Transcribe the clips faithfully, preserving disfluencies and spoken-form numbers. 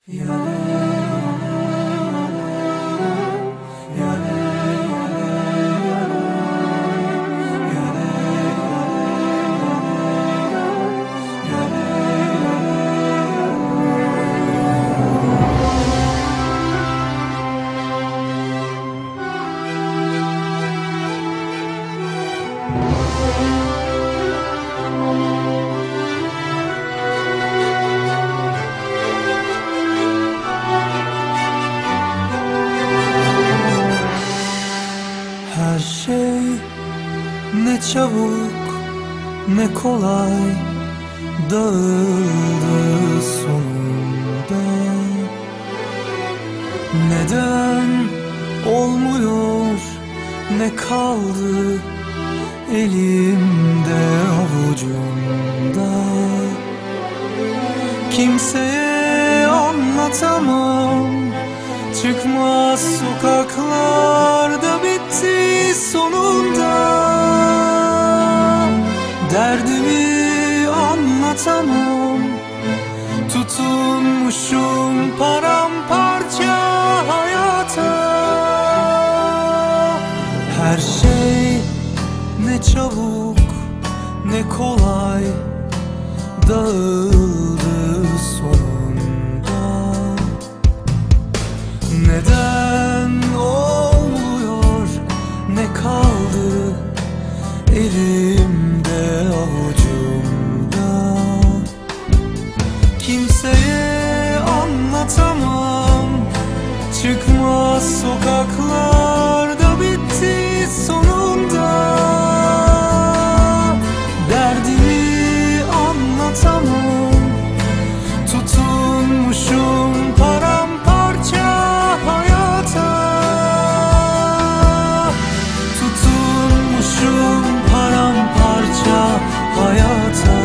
Her şey ne çabuk ne kolay dağıldı sonunda. Neden olmuyor, ne kaldı elimde avucumda. Kimseye anlatamam, çıkmaz sokaklarda bitti sonunda. Derdimi anlatamam, tutunmuşum paramparça hayata. Her şey ne çabuk ne kolay dağıldı sonunda. Neden olmuyor, ne kaldı elimde avucumda. Kimseye anlatamam, çıkmaz sokaklarda bitti sonunda. Derdimi anlatamam, tutunmuşum paramparça hayata. Tutunmuşum paramparça hayata.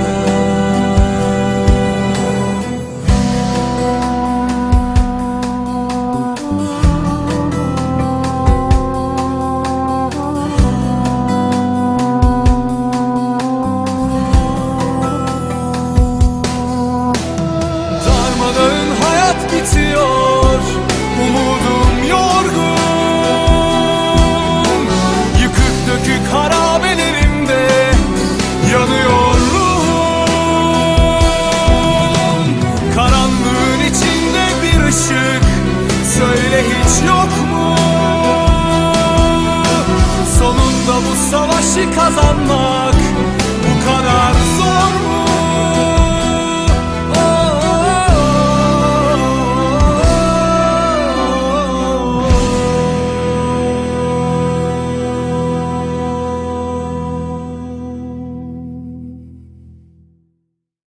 Darmadağın hayat bitiyor, umudum yorgun. Yıkık dökük harabelerimde yanıyor ruhum. Karanlığın içinde bir ışık, söyle hiç yok mu? Sonunda bu savaşı kazanmak